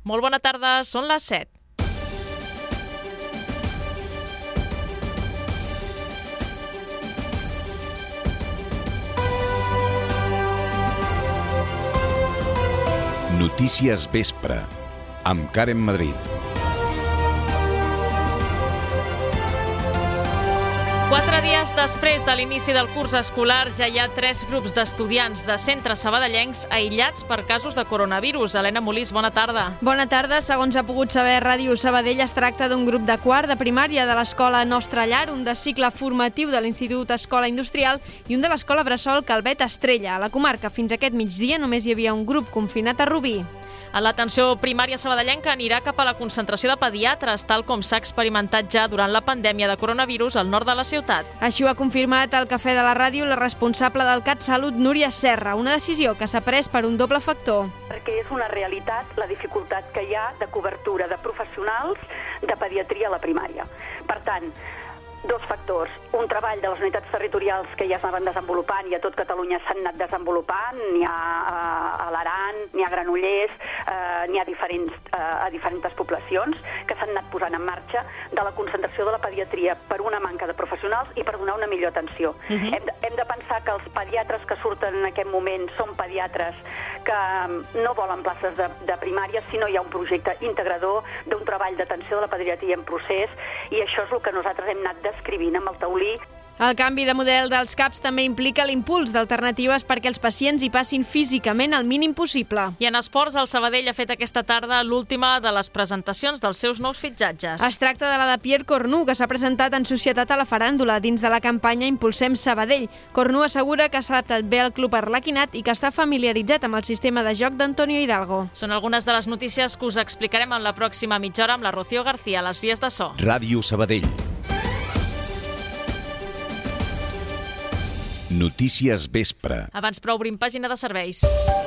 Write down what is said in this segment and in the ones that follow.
Molt bona tarda, són les 7. Notícies Vespre, amb Karen Madrid. 4 dies després de l'inici del curs escolar ja hi ha 3 grups d'estudiants de centres sabadellencs aïllats per casos de coronavirus. Helena Molís, bona tarda. Bona tarda. Segons ha pogut saber Ràdio Sabadell, es tracta d'un grup de quart de primària de l'escola Nostra Llar, un de cicle formatiu de l'Institut Escola Industrial i un de l'escola Bressol Calvet Estrella. A la comarca, fins aquest migdia, només hi havia un grup confinat a Rubí. A l'atenció primària sabadellenca anirà cap a la concentració de pediatres, tal com s'ha experimentat ja durant la pandèmia de coronavirus al nord de la ciutat. Així ho ha confirmat al Cafè de la Ràdio la responsable del CatSalut, Núria Serra, una decisió que s'ha pres per un doble factor. Perquè és una realitat la dificultat que hi ha de cobertura de professionals de pediatria a la primària. Per tant, dos factors. Un treball de les unitats territorials que ja s'anaven desenvolupant i a tot Catalunya s'han anat desenvolupant. N'hi ha a l'Aran, n'hi ha a Granollers, n'hi ha a diferents poblacions que s'han anat posant en marxa de la concentració de la pediatria per una manca de professionals i per donar una millor atenció. Hem de pensar que els pediatres que surten en aquest moment són pediatres que no volen places de primària, sinó hi ha un projecte integrador d'un treball d'atenció de la pediatria en procés, i això és el que nosaltres hem anat descrivint amb el taulí. El canvi de model dels CAPs també implica l'impuls d'alternatives perquè els pacients hi passin físicament el mínim possible. I en esports, el Sabadell ha fet aquesta tarda l'última de les presentacions dels seus nous fitxatges. Es tracta de la de Pierre Cornu, que s'ha presentat en societat a la faràndula dins de la campanya Impulsem Sabadell. Cornu assegura que s'ha adaptat bé al club arlequinat i que està familiaritzat amb el sistema de joc d'Antonio Hidalgo. Són algunes de les notícies que us explicarem en la pròxima mitja hora amb la Rocío García a les vies de so. Ràdio Sabadell. Notícies Vespre. Abans, però, obrim pàgina de serveis.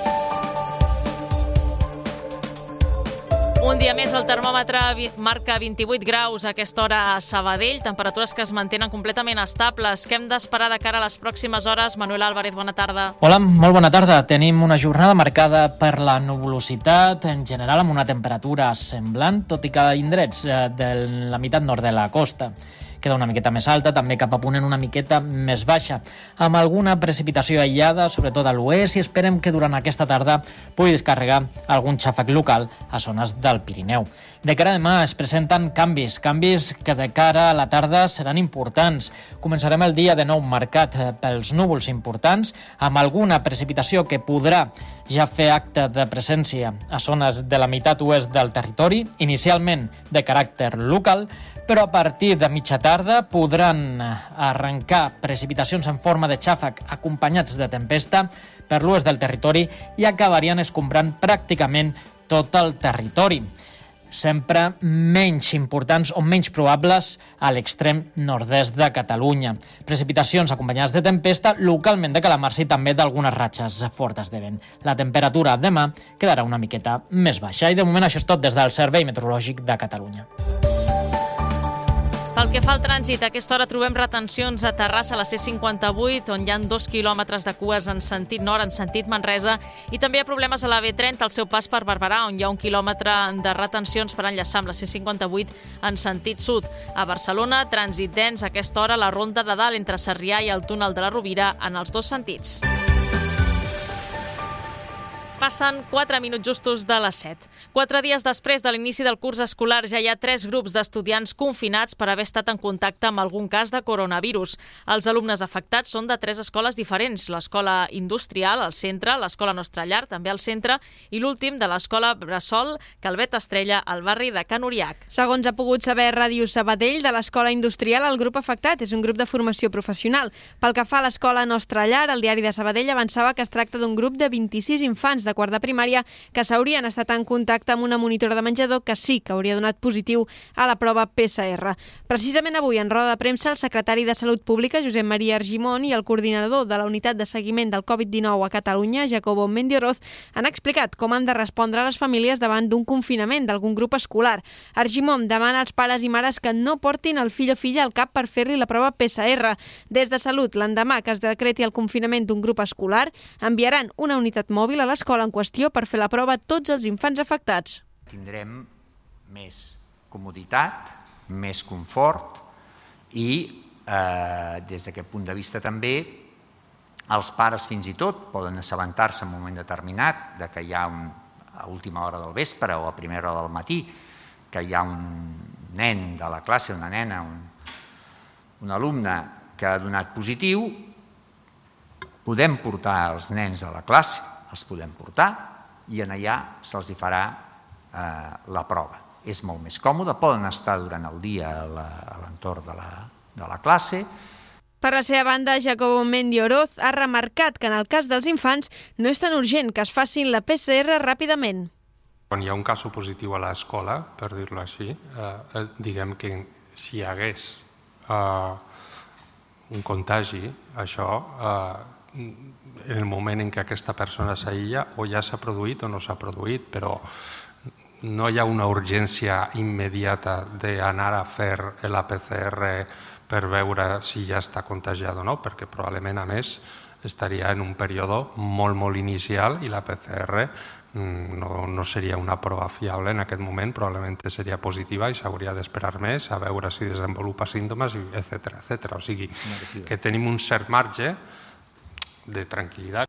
Un dia més el termòmetre marca 28 graus a aquesta hora a Sabadell, temperatures que es mantenen completament estables. Què hem d'esperar de cara a les pròximes hores? Manuel Álvarez, bona tarda. Hola, molt bona tarda. Tenim una jornada marcada per la nuvolositat, en general amb una temperatura semblant, tot i que a indrets de la meitat nord de la costa queda una miqueta més alta, també cap a ponent una miqueta més baixa, amb alguna precipitació aïllada, sobretot a l'oest, i esperem que durant aquesta tarda pugui descarregar algun xàfec local a zones del Pirineu. De cara a demà es presenten canvis que de cara a la tarda seran importants. Començarem el dia de nou marcat pels núvols importants, amb alguna precipitació que podrà ja fer acte de presència a zones de la meitat oest del territori, inicialment de caràcter local, però a partir de mitja tarda podran arrencar precipitacions en forma de xàfec acompanyats de tempesta per l'oest del territori i acabarien escombrant pràcticament tot el territori, sempre menys importants o menys probables a l'extrem nord-est de Catalunya. Precipitacions acompanyades de tempesta, localment de calamarsa i també d'algunes ratxes fortes de vent. La temperatura demà quedarà una miqueta més baixa. I de moment això és tot des del Servei Meteorològic de Catalunya. Pel que fa al trànsit, a aquesta hora trobem retencions a Terrassa, a la C58, on hi ha 2 quilòmetres de cues en sentit nord, en sentit Manresa, i també hi ha problemes a la B30 al seu pas per Barberà, on hi ha 1 quilòmetre de retencions per enllaçar amb la C58 en sentit sud. A Barcelona, trànsit dens a aquesta hora a la Ronda de Dalt entre Sarrià i el túnel de la Rovira en els dos sentits. Passen 4 minuts justos de les 7. 4 dies després de l'inici del curs escolar ja hi ha 3 grups d'estudiants confinats per haver estat en contacte amb algun cas de coronavirus. Els alumnes afectats són de 3 escoles diferents, l'escola industrial, al centre, l'escola Nostra Llar, també al centre, i l'últim de l'escola Bressol Calvet Estrella, al barri de Can Uriac. Segons ha pogut saber Ràdio Sabadell, de l'escola industrial, el grup afectat és un grup de formació professional. Pel que fa a l'escola Nostra Llar, el diari de Sabadell avançava que es tracta d'un grup de 26 infants de quart de primària que s'haurien estat en contacte amb una monitora de menjador que sí que hauria donat positiu a la prova PCR. Precisament avui, en roda de premsa, el secretari de Salut Pública, Josep Maria Argimon, i el coordinador de la unitat de seguiment del Covid-19 a Catalunya, Jacobo Mendioroz, han explicat com han de respondre les famílies davant d'un confinament d'algun grup escolar. Argimon demana als pares i mares que no portin el fill o filla al CAP per fer-li la prova PCR. Des de Salut, l'endemà que es decreti el confinament d'un grup escolar, enviaran una unitat mòbil a l'escola en qüestió per fer la prova a tots els infants afectats. Tindrem més comoditat, més confort i des d'aquest punt de vista també els pares fins i tot poden assabentar-se en un moment determinat de que hi ha a última hora del vespre o a primera hora del matí que hi ha un nen de la classe, una nena, un alumne que ha donat positiu, podem portar els nens a la classe, els podem portar i allà se'ls farà la prova. És molt més còmode, poden estar durant el dia a l'entorn de la classe. Per la seva banda, Jacobo Mendy Oroz ha remarcat que en el cas dels infants no és tan urgent que es facin la PCR ràpidament. Quan hi ha un cas positiu a l'escola, per dir-lo així, diguem que si hi hagués un contagi, això, en el moment en què aquesta persona s'aïlla, o ja s'ha produït o no s'ha produït, però no hi ha una urgència immediata d'anar a fer la PCR per veure si ja està contagiat o no, perquè probablement, a més, estaria en un període molt inicial i la PCR no seria una prova fiable en aquest moment, probablement seria positiva i s'hauria d'esperar més a veure si desenvolupa símptomes, etc. O sigui, que tenim un cert marge de tranquil·litat.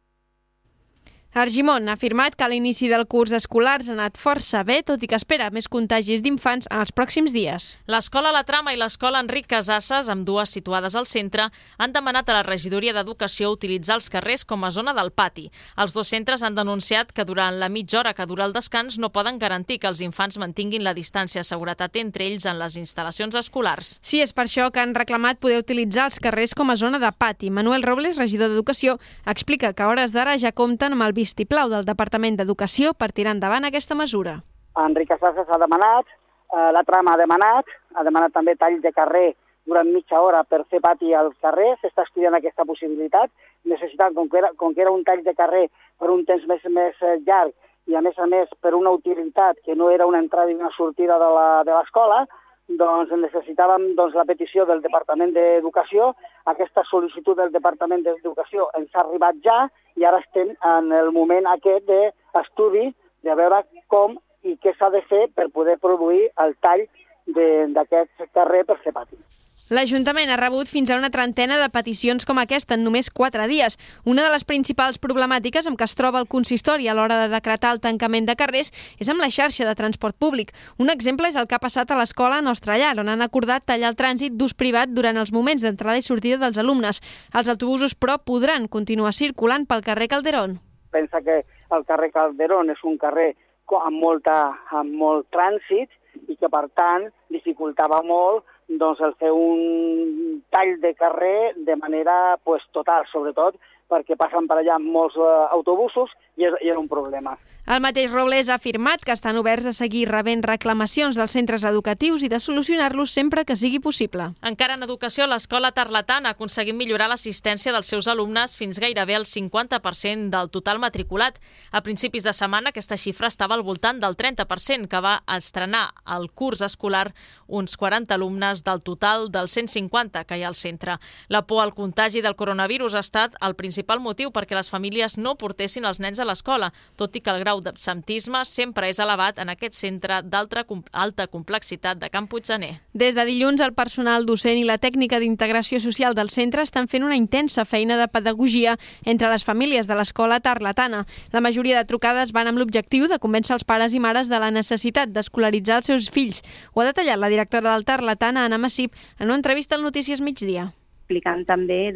Argimon ha afirmat que a l'inici del curs escolar ha anat força bé, tot i que espera més contagis d'infants en els pròxims dies. L'Escola La Trama i l'Escola Enric Casasses, ambdues situades al centre, han demanat a la Regidoria d'Educació utilitzar els carrers com a zona del pati. Els dos centres han denunciat que durant la mitja hora que dura el descans no poden garantir que els infants mantinguin la distància de seguretat entre ells en les instal·lacions escolars. Sí, és per això que han reclamat poder utilitzar els carrers com a zona de pati. Manuel Robles, regidor d'Educació, explica que a hores d'ara ja compten amb el vistiplau del Departament d'Educació per tirar endavant aquesta mesura. Enric Casasses ha demanat, la Trama ha demanat també talls de carrer durant mitja hora per fer pati al carrer, s'està estudiant aquesta possibilitat, necessitant, com que era un tall de carrer per un temps més llarg i a més per una utilitat que no era una entrada i una sortida de l'escola, doncs necessitàvem la petició del Departament d'Educació. Aquesta sol·licitud del Departament d'Educació ens ha arribat ja i ara estem en el moment aquest d'estudi de veure com i què s'ha de fer per poder produir el tall d'aquest carrer per fer pati. L'Ajuntament ha rebut fins a una trentena de peticions com aquesta en només 4 dies. Una de les principals problemàtiques amb què es troba el consistori a l'hora de decretar el tancament de carrers és amb la xarxa de transport públic. Un exemple és el que ha passat a l'escola Nostra Llar, on han acordat tallar el trànsit d'ús privat durant els moments d'entrada i sortida dels alumnes. Els autobusos, però, podran continuar circulant pel carrer Calderón. Pensa que el carrer Calderón és un carrer amb molt trànsit i que, per tant, dificultava molt el fer un tall de carrer de manera total, sobretot perquè passen per allà molts autobusos i era un problema. El mateix Robles ha afirmat que estan oberts a seguir rebent reclamacions dels centres educatius i de solucionar-los sempre que sigui possible. Encara en educació, l'escola Tarlatana ha aconseguit millorar l'assistència dels seus alumnes fins gairebé al 50% del total matriculat. A principis de setmana aquesta xifra estava al voltant del 30%, que va estrenar el curs escolar uns 40 alumnes del total dels 150 que hi ha al centre. La por al contagi del coronavirus ha estat el principal motiu perquè les famílies no portessin els nens a l'escola, tot i que el grau d'absentisme sempre és elevat en aquest centre d'alta complexitat de Can Puiggener. Des de dilluns, el personal docent i la tècnica d'integració social del centre estan fent una intensa feina de pedagogia entre les famílies de l'escola Tarlatana. La majoria de trucades van amb l'objectiu de convèncer els pares i mares de la necessitat d'escolaritzar els seus fills. Ho ha detallat la directora del Tarlatana, Anna Massip, en una entrevista al Notícies Migdia. Explicant també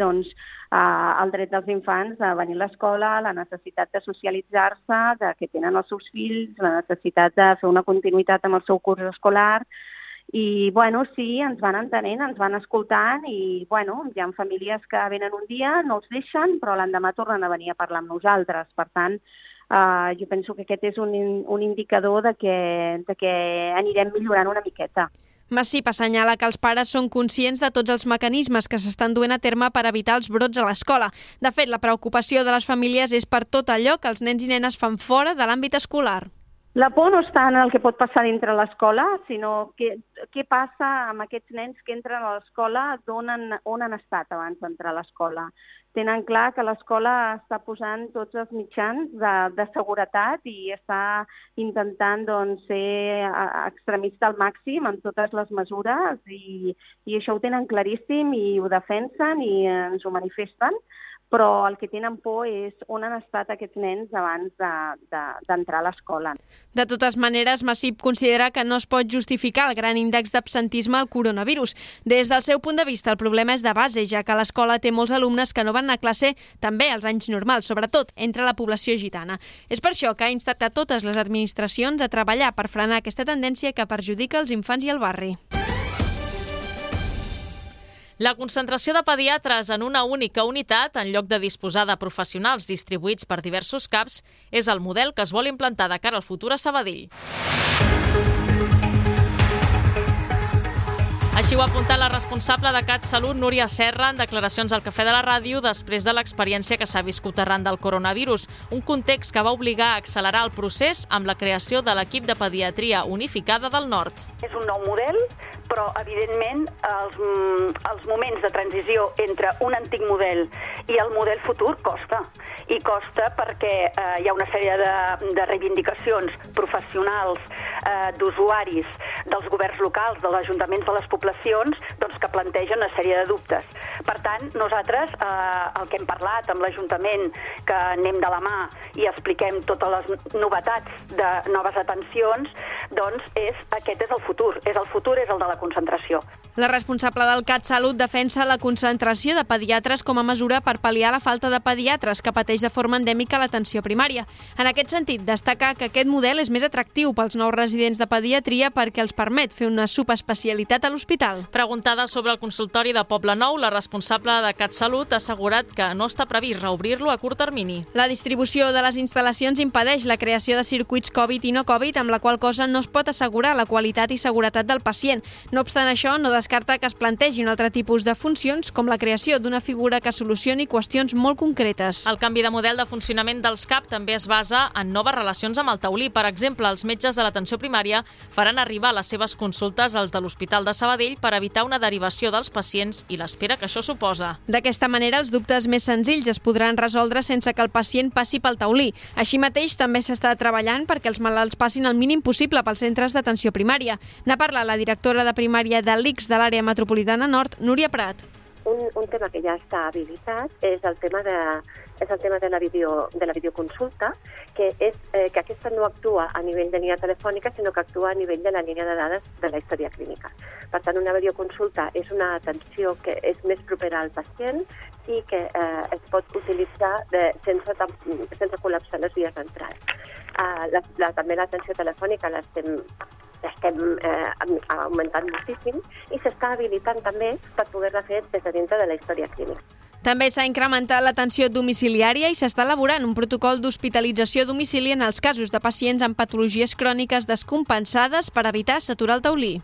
el dret dels infants a venir a l'escola, la necessitat de socialitzar-se, que tenen els seus fills, la necessitat de fer una continuïtat amb el seu curs escolar. I, sí, ens van entenent, ens van escoltant i, hi ha famílies que venen un dia, no els deixen, però l'endemà tornen a venir a parlar amb nosaltres. Per tant, jo penso que aquest és un indicador de que anirem millorant una miqueta. Massip assenyala que els pares són conscients de tots els mecanismes que s'estan duent a terme per evitar els brots a l'escola. De fet, la preocupació de les famílies és per tot allò que els nens i nenes fan fora de l'àmbit escolar. La por no està en el que pot passar dintre l'escola, sinó què passa amb aquests nens que entren a l'escola, on han estat abans d'entrar a l'escola. Tenen clar que l'escola està posant tots els mitjans de seguretat i està intentant ser extremista al màxim en totes les mesures i això ho tenen claríssim i ho defensen i ens ho manifesten, però el que tenen por és on han estat aquests nens abans d'entrar a l'escola. De totes maneres, Masip considera que no es pot justificar el gran índex d'absentisme al coronavirus. Des del seu punt de vista, el problema és de base, ja que l'escola té molts alumnes que no van anar a classe també als anys normals, sobretot entre la població gitana. És per això que ha instat a totes les administracions a treballar per frenar aquesta tendència que perjudica els infants i el barri. La concentració de pediatres en una única unitat, en lloc de disposar de professionals distribuïts per diversos CAPs, és el model que es vol implantar de cara al futur a Sabadell. Així ho ha apuntat la responsable de CatSalut, Núria Serra, en declaracions al Cafè de la Ràdio després de l'experiència que s'ha viscut arran del coronavirus, un context que va obligar a accelerar el procés amb la creació de l'equip de pediatria unificada del Nord. És un nou model, però evidentment els moments de transició entre un antic model i el model futur costa. I costa perquè hi ha una sèrie de reivindicacions professionals, d'usuaris, dels governs locals, dels ajuntaments de les poblacions, doncs, que plantegen una sèrie de dubtes. Per tant, nosaltres, el que hem parlat amb l'Ajuntament, que anem de la mà i expliquem totes les novetats de noves atencions, doncs aquest és el futur. El futur és el de la concentració. La responsable del CatSalut defensa la concentració de pediatres com a mesura per pal·liar la falta de pediatres que pateix de forma endèmica l'atenció primària. En aquest sentit, destaca que aquest model és més atractiu pels nous residents de pediatria perquè els permet fer una subespecialitat a l'hospital. Preguntada sobre el consultori de Poble Nou, la responsable de CatSalut ha assegurat que no està previst reobrir-lo a curt termini. La distribució de les instal·lacions impedeix la creació de circuits Covid i no Covid, amb la qual cosa no es pot assegurar la qualitat i seguretat del pacient. No obstant això, no descarta que es plantegi un altre tipus de funcions, com la creació d'una figura que solucioni qüestions molt concretes. El canvi de model de funcionament dels CAP també es basa en noves relacions amb el taulí. Per exemple, els metges de l'atenció primària faran arribar les seves consultes als de l'Hospital de Sabadell per evitar una derivació dels pacients i l'espera que això suposa. D'aquesta manera, els dubtes més senzills es podran resoldre sense que el pacient passi pel taulí. Així mateix, també s'està treballant perquè els malalts passin el mínim possible pels centres d'atenció primària. N'ha parlat la directora de primària de l'ICS de l'àrea metropolitana nord, Núria Prat. Un tema que ja està habilitat és el tema de la videoconsulta, que aquesta no actua a nivell de línia telefònica, sinó que actua a nivell de la línia de dades de la història clínica. Per tant, una videoconsulta és una atenció que és més propera al pacient i que es pot utilitzar sense col·lapsar les vies d'entrada. També l'atenció telefònica l'estem augmentant moltíssim i s'està habilitant també per poder-la fer des de dintre de la història clínica. També s'ha incrementat l'atenció domiciliària i s'està elaborant un protocol d'hospitalització a domicili en els casos de pacients amb patologies cròniques descompensades per evitar saturar el taulí.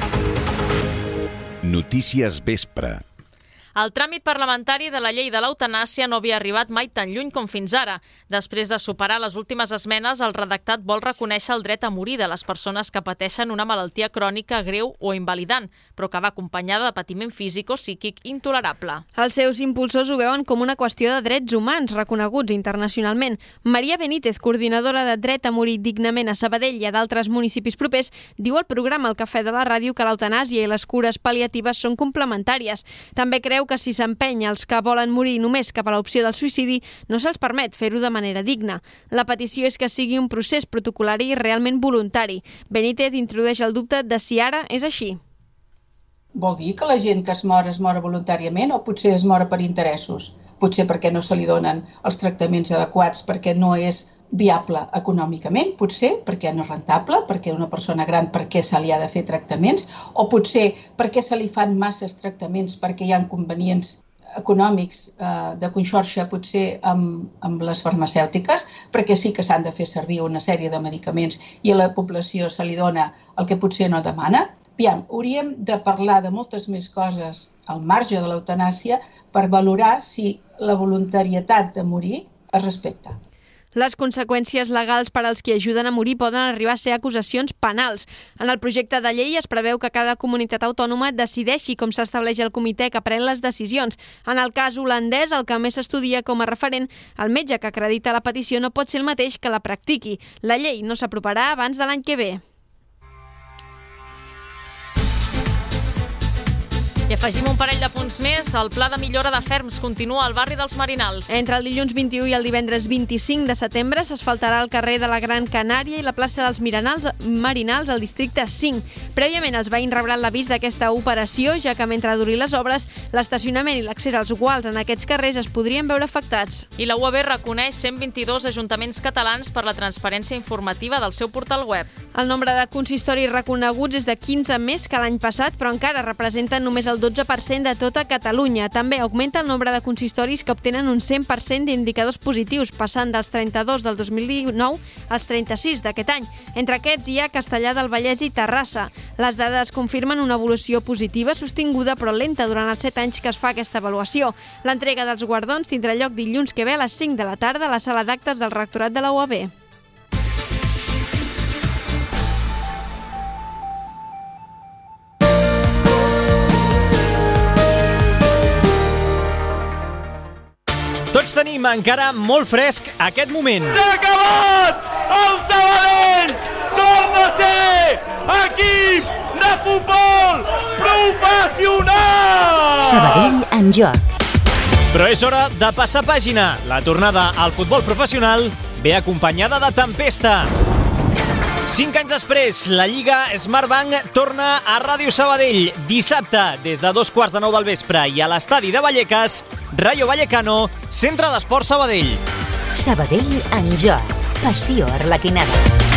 Notícies Vespre. El tràmit parlamentari de la llei de l'eutanàsia no havia arribat mai tan lluny com fins ara. Després de superar les últimes esmenes, el redactat vol reconèixer el dret a morir de les persones que pateixen una malaltia crònica greu o invalidant, però que va acompanyada de patiment físic o psíquic intolerable. Els seus impulsors ho veuen com una qüestió de drets humans reconeguts internacionalment. Maria Benítez, coordinadora de Dret a morir dignament a Sabadell i a d'altres municipis propers, diu al programa El Cafè de la Ràdio que l'eutanàsia i les cures pal·liatives són complementàries. També creu que si s'empenya els que volen morir només cap a l'opció del suïcidi, no se'ls permet fer-ho de manera digna. La petició és que sigui un procés protocolari i realment voluntari. Benítez introdueix el dubte de si ara és així. Vol dir que la gent que es mor voluntàriament o potser es mor per interessos? Potser perquè no se li donen els tractaments adequats, perquè no és viable econòmicament, potser perquè no és rentable, perquè una persona gran per què se li ha de fer tractaments, o potser perquè se li fan masses tractaments perquè hi ha inconvenients econòmics de conxorxa potser amb les farmacèutiques, perquè sí que s'han de fer servir una sèrie de medicaments i a la població se li dona el que potser no demana. Aviam, hauríem de parlar de moltes més coses al marge de l'eutanàsia per valorar si la voluntarietat de morir es respecta. Les conseqüències legals per als qui ajuden a morir poden arribar a ser acusacions penals. En el projecte de llei es preveu que cada comunitat autònoma decideixi com s'estableix el comitè que pren les decisions. En el cas holandès, el que més s'estudia com a referent, el metge que acredita la petició no pot ser el mateix que la practiqui. La llei no s'aproparà abans de l'any que ve. I afegim un parell de punts més. El pla de millora de ferms continua al barri dels Marinals. Entre el dilluns 21 i el divendres 25 de setembre s'asfaltarà el carrer de la Gran Canària i la plaça dels Marinals al districte 5. Prèviament els veïns rebran l'avís d'aquesta operació, ja que mentre durin les obres, l'estacionament i l'accés als guals en aquests carrers es podrien veure afectats. I la UAB reconeix 122 ajuntaments catalans per la transparència informativa del seu portal web. El nombre de consistoris reconeguts és de 15 més que l'any passat, però encara representen només el 12% de tota Catalunya. També augmenta el nombre de consistoris que obtenen un 100% d'indicadors positius, passant dels 32 del 2019 als 36 d'aquest any. Entre aquests hi ha Castellar del Vallès i Terrassa. Les dades confirmen una evolució positiva sostinguda però lenta durant els 7 anys que es fa aquesta avaluació. L'entrega dels guardons tindrà lloc dilluns que ve a les 5 de la tarda a la sala d'actes del rectorat de la UAB. Tots tenim encara molt fresc aquest moment. S'ha acabat! El Sabadell torna a ser equip de futbol professional! Sabadell en joc. Però és hora de passar pàgina. La tornada al futbol professional ve acompanyada de tempesta. 5 anys després, la Lliga Smartbank torna a Ràdio Sabadell. Dissabte, des de 2:15 del vespre i a l'estadi de Vallecas, Rayo Vallecano, Centre d'Esports Sabadell. Sabadell en joc. Passió arlequinada.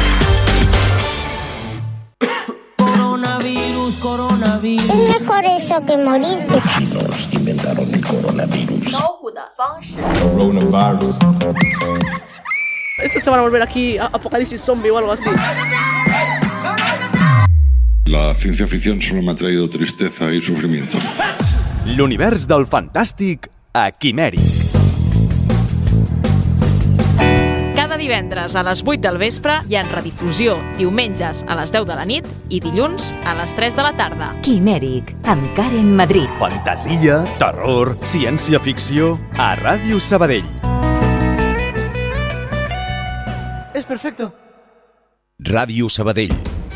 Coronavirus. Es mejor eso que morirse. Los chinos inventaron el coronavirus. Coronavirus. Estos se van a volver aquí apocalipsis zombie o algo así. La ciencia ficción solo me ha traído tristeza y sufrimiento. L'univers del fantàstic a Quimèric. Cada divendres a les 8 del vespre i en redifusió diumenges a les 10 de la nit i dilluns a les 3 de la tarda. Quimèric, amb Karen Madrid. Fantasia, terror, ciència-ficció a Ràdio Sabadell. Es perfecto. Ràdio Sabadell.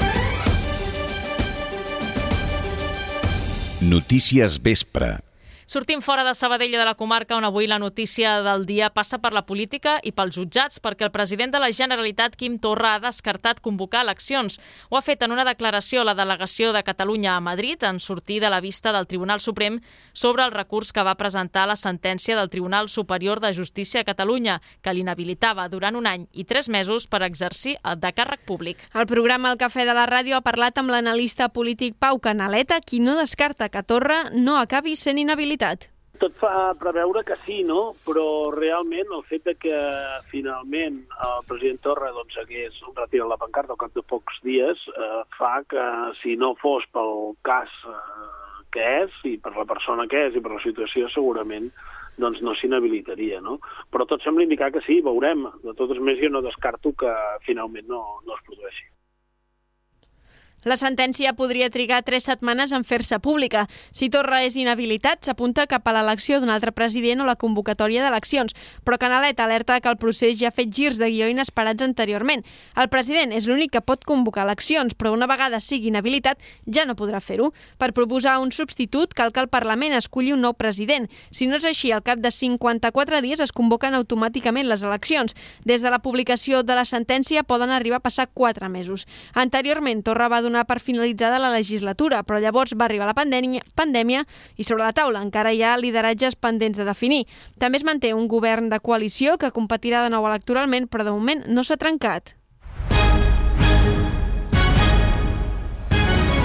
Notícies vespre. Sortim fora de Sabadell i de la comarca, on avui la notícia del dia passa per la política i pels jutjats, perquè el president de la Generalitat, Quim Torra, ha descartat convocar eleccions. Ho ha fet en una declaració a la delegació de Catalunya a Madrid, en sortir de la vista del Tribunal Suprem sobre el recurs que va presentar la sentència del Tribunal Superior de Justícia a Catalunya, que l'inhabilitava durant 1 any i 3 mesos per exercir el de càrrec públic. El programa El Cafè de la Ràdio ha parlat amb l'analista polític Pau Canaleta, qui no descarta que Torra no acabi sent inhabilitat. Tot fa preveure que sí, no? Però realment el fet de que finalment el president Torra hagués retirat la pancarta al cap de pocs dies fa que si no fos pel cas que és i per la persona que és i per la situació segurament no s'inhabilitaria, no? Però tot sembla indicar que sí, veurem. De totes maneres, jo no descarto que finalment no es produeixi. La sentència podria trigar 3 setmanes en fer-se pública. Si Torra és inhabilitat, s'apunta cap a l'elecció d'un altre president o la convocatòria d'eleccions. Però Canaleta alerta que el procés ja ha fet girs de guió inesperats anteriorment. El president és l'únic que pot convocar eleccions, però una vegada sigui inhabilitat ja no podrà fer-ho. Per proposar un substitut cal que el Parlament esculli un nou president. Si no és així, al cap de 54 dies es convoquen automàticament les eleccions. Des de la publicació de la sentència poden arribar a passar 4 mesos. Anteriorment, Torra va donar per finalitzada la legislatura, però llavors va arribar la pandèmia i sobre la taula encara hi ha lideratges pendents de definir. També es manté un govern de coalició que competirà de nou electoralment, però de moment no s'ha trencat. I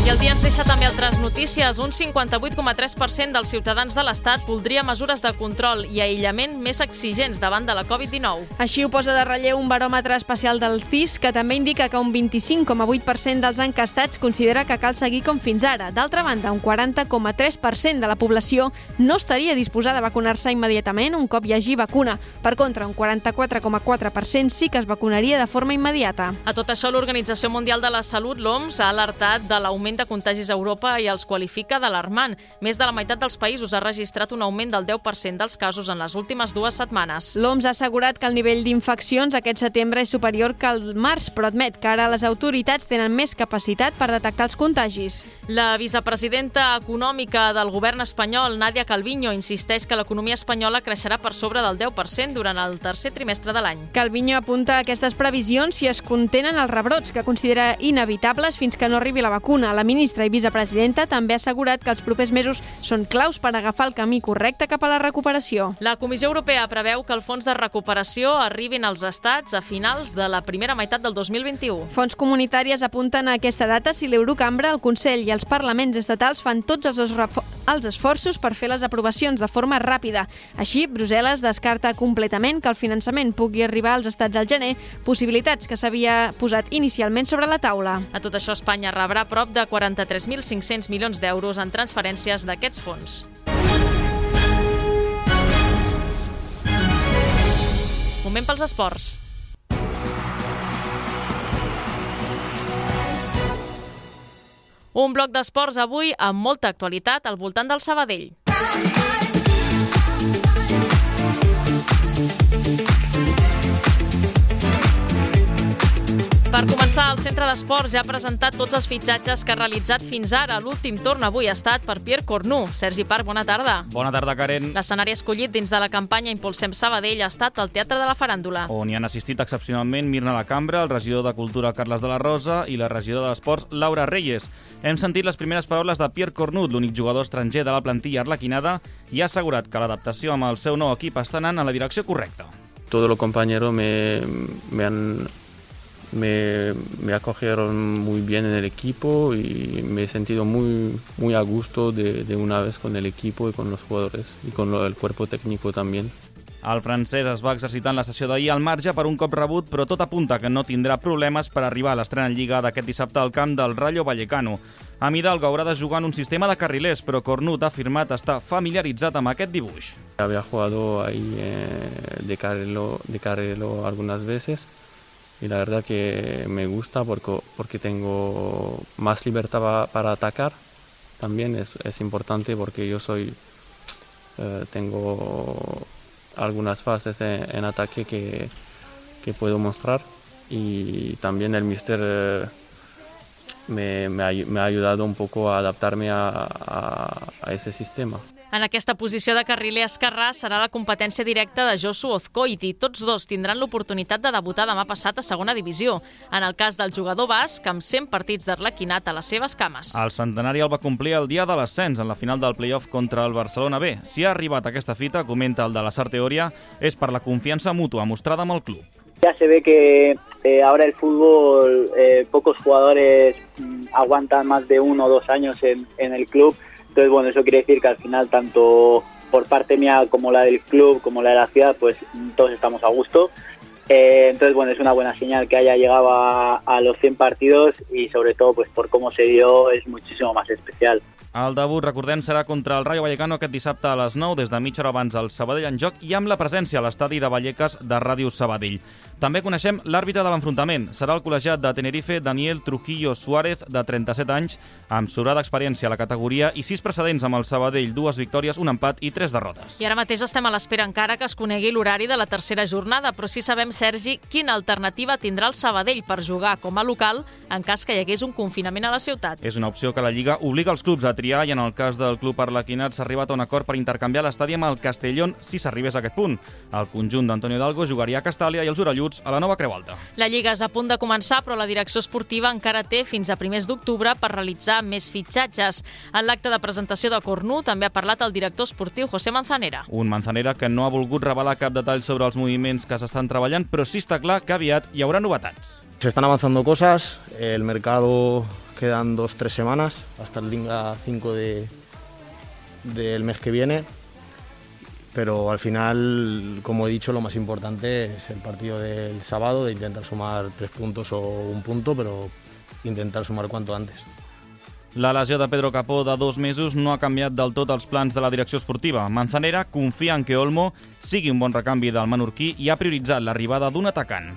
I el dia ens deixa també altres notícies. Un 58,3% dels ciutadans de l'Estat voldria mesures de control i aïllament més exigents davant de la Covid-19. Així ho posa de relleu un baròmetre especial del CIS, que també indica que un 25,8% dels enquestats considera que cal seguir com fins ara. D'altra banda, un 40,3% de la població no estaria disposada a vacunar-se immediatament un cop hi hagi vacuna. Per contra, un 44,4% sí que es vacunaria de forma immediata. A tot això, l'Organització Mundial de la Salut, l'OMS, ha alertat de l'augment de contagis a Europa i els qualifica d'alarmant. Més de la meitat dels països ha registrat un augment del 10% dels casos en les últimes 2 setmanes. L'OMS ha assegurat que el nivell d'infeccions aquest setembre és superior que al març, però admet que ara les autoritats tenen més capacitat per detectar els contagis. La vicepresidenta econòmica del govern espanyol, Nadia Calviño, insisteix que l'economia espanyola creixerà per sobre del 10% durant el tercer trimestre de l'any. Calviño apunta a aquestes previsions si es contenen els rebrots, que considera inevitables fins que no arribi la vacuna. La ministra i vicepresidenta també ha assegurat que els propers mesos són claus per agafar el camí correcte cap a la recuperació. La Comissió Europea preveu que el fons de recuperació arribin als estats a finals de la primera meitat del 2021. Fons comunitàries apunten a aquesta data si l'Eurocambra, el Consell i els parlaments estatals fan tots els esforços per fer les aprovacions de forma ràpida. Així, Brussel·les descarta completament que el finançament pugui arribar als estats al gener, possibilitats que s'havia posat inicialment sobre la taula. A tot això, Espanya rebrà prop de 43.500 milions d'euros en transferències d'aquests fons. Moment pels esports. Un bloc d'esports avui amb molta actualitat al voltant del Sabadell. Per començar, el Centre d'Esports ja ha presentat tots els fitxatges que ha realitzat fins ara. L'últim torn avui ha estat per Pierre Cornu. Sergi Parc, bona tarda. Bona tarda, Karen. L'escenari escollit dins de la campanya Impulsem Sabadell ha estat el Teatre de la Faràndula, on hi han assistit excepcionalment Mirna Lacambra, el regidor de Cultura Carles de la Rosa i la regidora d'Esports Laura Reyes. Hem sentit les primeres paraules de Pierre Cornu, l'únic jugador estranger de la plantilla arlequinada, i ha assegurat que l'adaptació amb el seu nou equip està anant en la direcció correcta. Todos los compañeros me acogieron muy bien en el equipo y me he sentido muy a gusto de una vez con el equipo y con los jugadores y con el cuerpo técnico también. El francès es va exercitar en la sessió d'ahir al marge per un cop rebut, però tot apunta que no tindrà problemes per arribar a l'estrena en Lliga d'aquest dissabte al camp del Rayo Vallecano. Amb Hidalgo haurà de jugar en un sistema de carrilers, però Cornut ha afirmat estar familiaritzat amb aquest dibuix. Había jugado ahí de carrilero algunas veces y la verdad que me gusta porque tengo más libertad para atacar. También es importante porque yo tengo algunas fases en ataque que puedo mostrar y también el míster me ha ayudado un poco a adaptarme a ese sistema. En aquesta posició de carriler esquerrà serà la competència directa de Josu Ozcoiti. Tots dos tindran l'oportunitat de debutar demà passat a segona divisió. En el cas del jugador basc, amb 100 partits d'arlequinat a les seves cames. El centenari el va complir el dia de l'ascens en la final del play-off contra el Barcelona B. Si ha arribat a aquesta fita, comenta el de la Sarteoria, és per la confiança mútua mostrada amb el club. Ya se ve que ahora el fútbol, pocos jugadores aguantan más de 1 o 2 años en el club. Entonces, bueno, eso quiere decir que al final, tanto por parte mía como la del club, como la de la ciudad, pues todos estamos a gusto. Entonces, bueno, es una buena señal que haya llegado a los 100 partidos y sobre todo, pues por cómo se dio, es muchísimo más especial. El debut, recordem, serà contra el Rayo Vallecano aquest dissabte a les 9, des de mitja hora abans al Sabadell en joc i amb la presència a l'estadi de Vallecas de Ràdio Sabadell. També coneixem l'àrbitre de l'enfrontament. Serà el col·legiat de Tenerife, Daniel Trujillo Suárez, de 37 anys, amb sobrada experiència a la categoria i 6 precedents amb el Sabadell, 2 victòries, un empat i 3 derrotes. I ara mateix estem a l'espera encara que es conegui l'horari de la tercera jornada, però sí sabem, Sergi, quina alternativa tindrà el Sabadell per jugar com a local en cas que hi hagués un confinament a la ciutat. És una opció que la Lliga obliga els clubs a triar i en el cas del club arlequinat s'ha arribat a un acord per intercanviar l'estadi amb el Castellón si s'arribés a aquest punt. El conjunt d'Antonio Hidalgo jugaria a Castàlia i els orelluts a la Nova Creu Alta. La Lliga és a punt de començar, però la direcció esportiva encara té fins a primers d'octubre per realitzar més fitxatges. En l'acte de presentació de Cornu també ha parlat el director esportiu José Manzanera. Un Manzanera que no ha volgut revelar cap detall sobre els moviments que s'estan treballant, però sí està clar que aviat hi haurà novetats. Se están avanzando cosas, el mercado quedan 2-3 semanas hasta el día 5 del mes que viene, pero al final, como he dicho, lo más importante es el partido del sábado, de intentar sumar 3 puntos o 1 punto, pero intentar sumar cuanto antes. La lesió de Pedro Capó de 2 mesos no ha canviat del tot els plans de la direcció esportiva. Manzanera confia en que Olmo sigui un bon recanvi del menorquí i ha prioritzat l'arribada d'un atacant.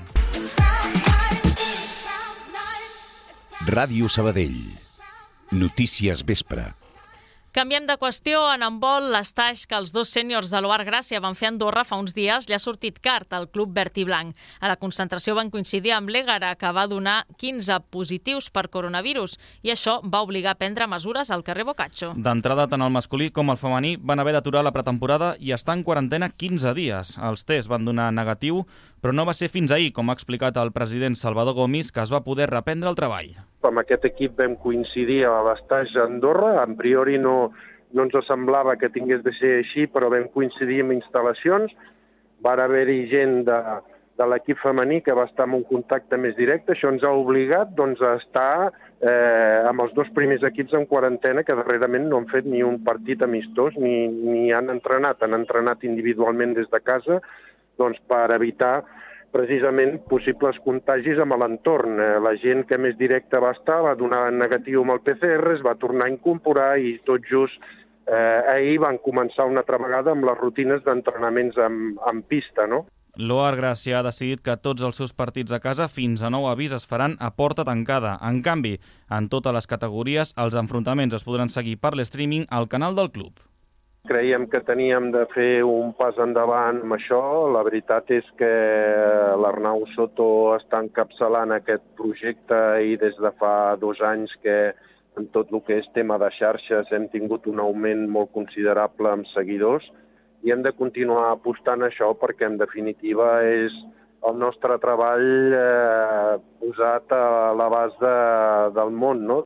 Ràdio Sabadell. Notícies vespre. Canviem de qüestió. En handbol, l'estaix que els 2 sèniors de l'Oar Gràcia van fer a Andorra fa uns dies li ha sortit cart al club verd i blanc. A la concentració van coincidir amb l'Ègara, que va donar 15 positius per coronavirus, i això va obligar a prendre mesures al carrer Boccaccio. D'entrada, tant el masculí com el femení van haver d'aturar la pretemporada i estar en quarantena 15 dies. Els tests van donar negatiu, però no va ser fins ahir, com ha explicat el president Salvador Gomis, que es va poder reprendre el treball. Amb aquest equip vam coincidir a l'estaix a Andorra. En priori no ens semblava que tingués de ser així, però vam coincidir amb instal·lacions. Va haver-hi gent de l'equip femení que va estar en un contacte més directe. Això ens ha obligat a estar amb els 2 primers equips en quarantena, que darrerament no han fet ni un partit amistós ni han entrenat individualment des de casa, per evitar precisament possibles contagis amb l'entorn. La gent que més directa va estar va donar negatiu amb el PCR, es va tornar a incorporar i tot just ahir van començar una altra vegada amb les rutines d'entrenaments en pista, no? L'Oar Gràcia ha decidit que tots els seus partits a casa fins a nou avís es faran a porta tancada. En canvi, en totes les categories, els enfrontaments es podran seguir per l'streaming al canal del club. Creiem que teníem de fer un pas endavant amb això. La veritat és que l'Arnau Soto està encapçalant aquest projecte i des de fa 2 anys que en tot el que és tema de xarxes hem tingut un augment molt considerable amb seguidors i hem de continuar apostant això perquè en definitiva és el nostre treball posat a l'abast del món, no?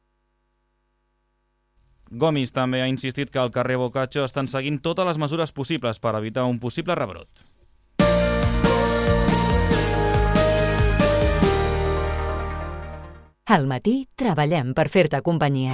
Gomis també ha insistit que al carrer Boccaccio estan seguint totes les mesures possibles per evitar un possible rebrot. Al matí treballem per fer-te companyia.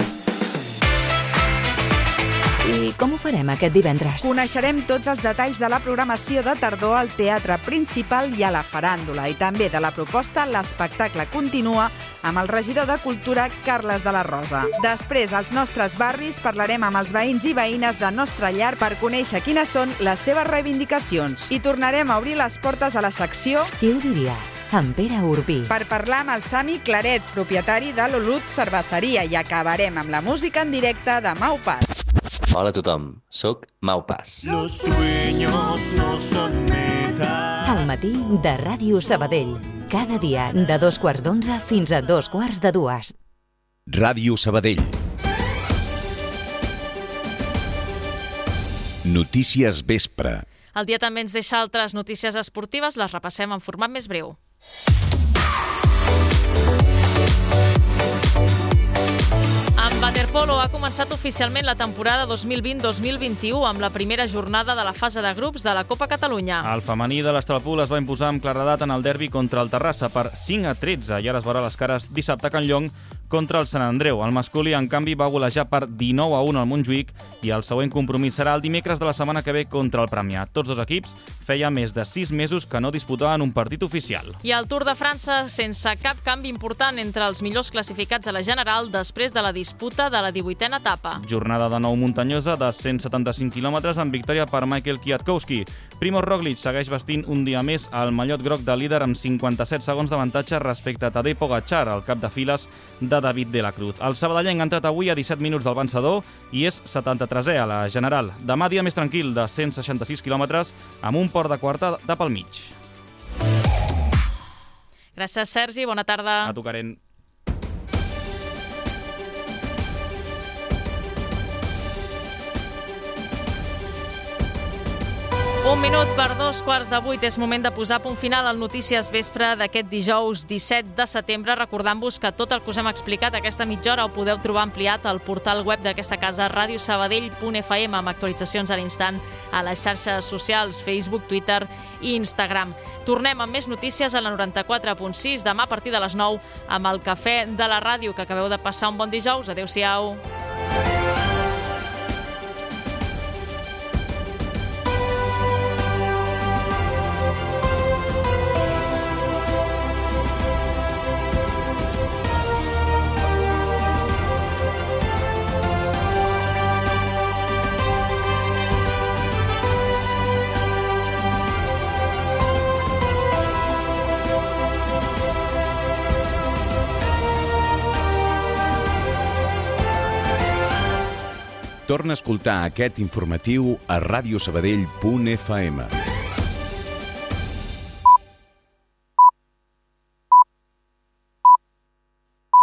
I com ho farem aquest divendres? Coneixerem tots els detalls de la programació de tardor al Teatre Principal i a la Faràndula i també de la proposta L'Espectacle Continua amb el regidor de Cultura Carles de la Rosa. Després, als nostres barris, parlarem amb els veïns i veïnes de Nostra Llar per conèixer quines són les seves reivindicacions. I tornarem a obrir les portes a la secció Qui ho diria? Amb Pere Urbí. Per parlar amb el Sami Claret, propietari de l'Olut Cerveseria, i acabarem amb la música en directe de Mau Pas. Hola a tothom, soc Mau Pas. Los sueños no son metas. Al matí de Ràdio Sabadell. Cada dia de 2:15 fins a 2:45. Ràdio Sabadell. Notícies vespre. El dia també ens deixa altres notícies esportives, les repassem en format més breu. En waterpolo ha començat oficialment la temporada 2020-2021 amb la primera jornada de la fase de grups de la Copa Catalunya. El femení de l'Estralpul es va imposar amb claredat en el derbi contra el Terrassa per 5-13 i ara es veurà les cares dissabte a Can Llong contra el Sant Andreu. El masculí, en canvi, va golejar per 19-1 al Montjuïc i el següent compromís serà el dimecres de la setmana que ve contra el Premià. Tots 2 equips feia més de 6 mesos que no disputaven un partit oficial. I el Tour de França sense cap canvi important entre els millors classificats a la general després de la disputa de la 18a etapa. Jornada de nou muntanyosa de 175 quilòmetres amb victòria per Michael Kwiatkowski. Primož Roglic segueix vestint un dia més el mallot groc de líder amb 57 segons d'avantatge respecte a Tadej Pogačar, el cap de files de David de la Cruz. El sabadellenc ha entrat avui a 17 minuts del vencedor i és 73è a la general. Demà dia més tranquil de 166 quilòmetres amb un port de quarta de pel mig. Gràcies, Sergi. Bona tarda. A tu, Karen. Un minut per 7:15. És moment de posar punt final al Notícies Vespre d'aquest dijous 17 de setembre, recordant-vos que tot el que us hem explicat aquesta mitja hora ho podeu trobar ampliat al portal web d'aquesta casa, radiosabadell.fm, amb actualitzacions a l'instant a les xarxes socials, Facebook, Twitter i Instagram. Tornem amb més notícies a la 94.6 demà a partir de les 9 amb el Cafè de la Ràdio. Que acabeu de passar un bon dijous. Adéu-siau. Torna a escoltar aquest informatiu a radiosabadell.fm.